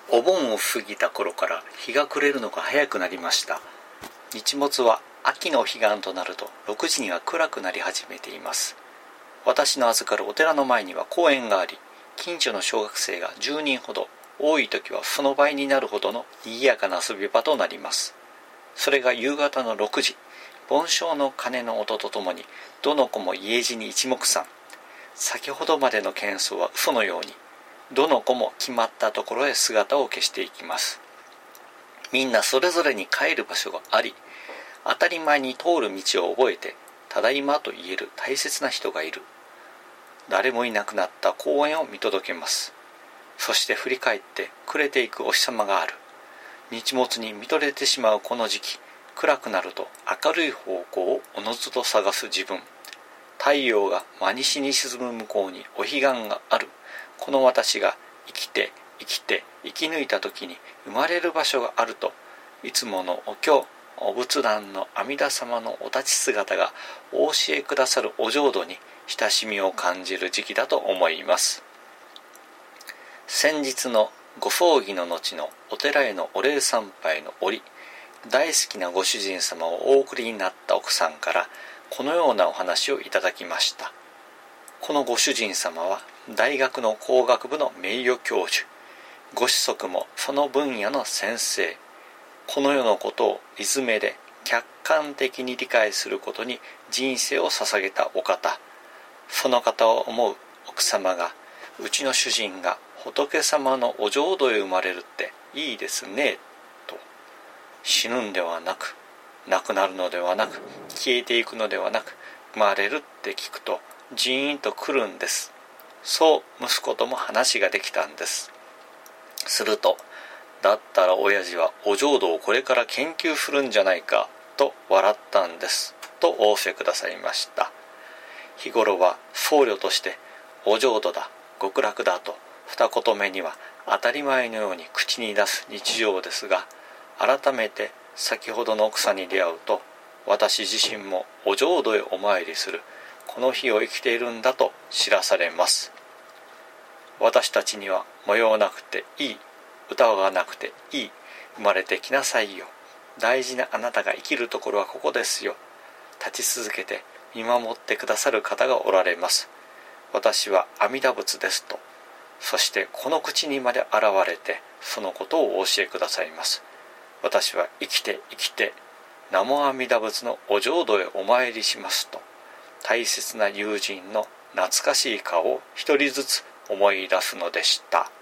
お盆を過ぎた頃から日が暮れるのが早くなりました。日没は秋の彼岸となると6時には暗くなり始めています。私の預かるお寺の前には公園があり、近所の小学生が10人ほど、多い時はその倍になるほどの賑やかな遊び場となります。それが夕方の6時、盆鐘の鐘の音とともにどの子も家路に一目散。先ほどまでの喧騒は嘘のように、どの子も決まったところへ姿を消していきます。みんなそれぞれに帰る場所があり、当たり前に通る道を覚えてただいまと言える大切な人がいる。誰もいなくなった公園を見届けます。そして振り返って暮れていくお日様がある。日没に見とれてしまうこの時期、暗くなると明るい方向をおのずと探す自分。太陽が真西に沈む向こうにお彼岸がある。この私が生きて生き抜いた時に生まれる場所があると、いつものお経、お仏壇の阿弥陀様のお立ち姿がお教えくださるお浄土に親しみを感じる時期だと思います。先日のご葬儀の後のお寺へのお礼参拝の折、大好きなご主人様をお送りになった奥さんからこのようなお話をいただきました。このご主人様は大学の工学部の名誉教授、ご子息もその分野の先生。この世のことを理詰めで客観的に理解することに人生を捧げたお方。その方を思う奥様が、うちの主人が仏様のお浄土へ生まれるっていいですねと。死ぬんではなく、亡くなるのではなく、消えていくのではなく、生まれるって聞くとジーンとくるんです。そう息子とも話ができたんです。すると、だったら親父はお浄土をこれから研究するんじゃないかと笑ったんですと仰せくださいました。日頃は僧侶としてお浄土だ、極楽だと二言目には当たり前のように口に出す日常ですが、改めて先ほどの奥さんに出会うと、私自身もお浄土へお参りするこの日を生きているんだと知らされます。私たちには模様なくていい、歌がなくていい、生まれてきなさいよ、大事なあなたが生きるところはここですよ、立ち続けて見守ってくださる方がおられます。私は阿弥陀仏ですと、そしてこの口にまで現れてそのことをお教えくださいます。私は生きて南無阿弥陀仏のお浄土へお参りしますと、大切な友人の懐かしい顔を一人ずつ思い出すのでした。